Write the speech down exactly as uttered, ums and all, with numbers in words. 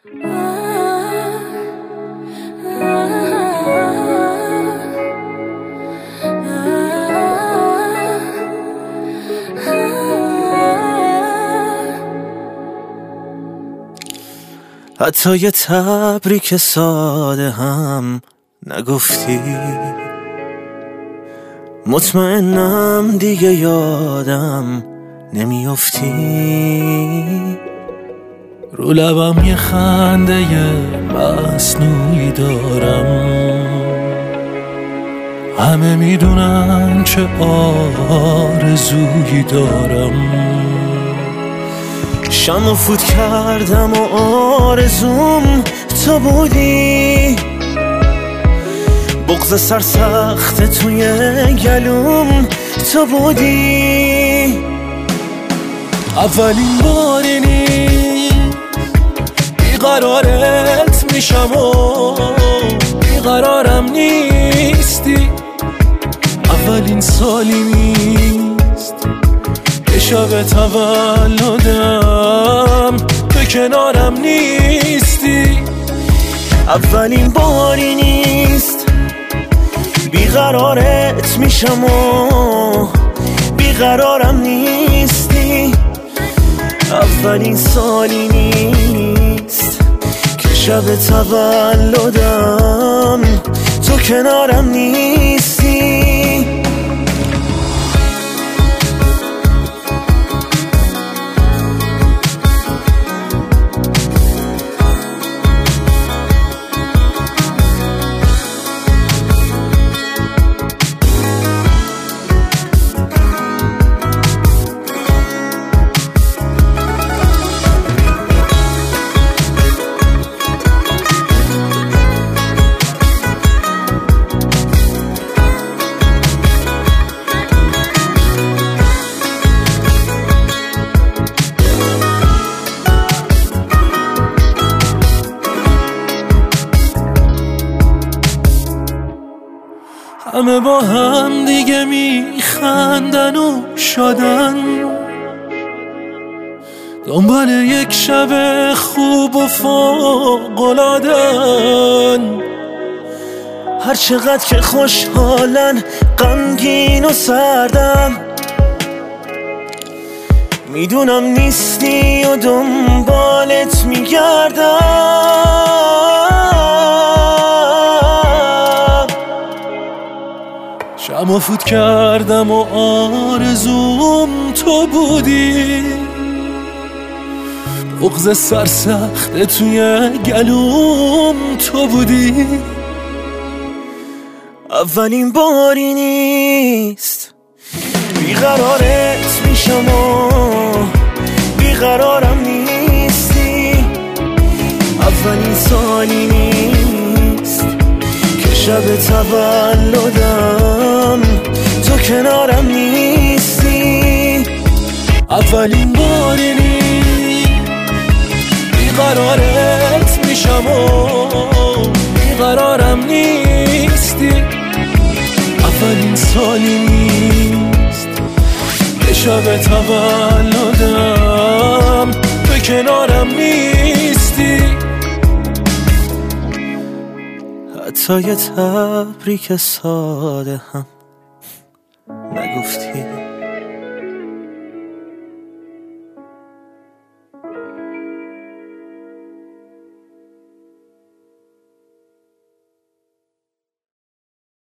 حتی یه تبریک ساده هم نگفتی، مطمئنم دیگه یادم نمیافتی. رو لبم یه خنده مصنوعی دارم، همه میدونن چه آرزویی دارم. شمع فوت کردم و آرزوم تو بودی، بغض سرسخت توی گلوم تو بودی. اولین باری نیست بیقرارت میشم و بیقرارم نیستی. اولین سالی نیست که شب تولدم تو کنارم نیستی. اولین باری نیست بیقرارت میشم و بیقرارم نیستی. اولین سالی نیست که شب تولدم تو کنارم نیستی. همه با هم دیگه میخندن و شادن، دنبال یک شب خوب و فوق‌العاده‌ن. هر چقدر که خوشحالن غمگین و سردم، میدونم نیستی و دنبالت میگردم. شمع فوت کردم و آرزوم تو بودی، بغض سرسخت توی گلوم تو بودی. اولین باری نیست بیقرارت میشم و بیقرارم نیستی. اولین سالی نیست که شب تولدم تو کنارم نیستی. اولین باری نیست بیقرارت میشم و بیقرارم نیستی. اولین سالی نیست که شب تولدم تو کنارم نیستی. حتی یه تبریک ساده هم نگفتی.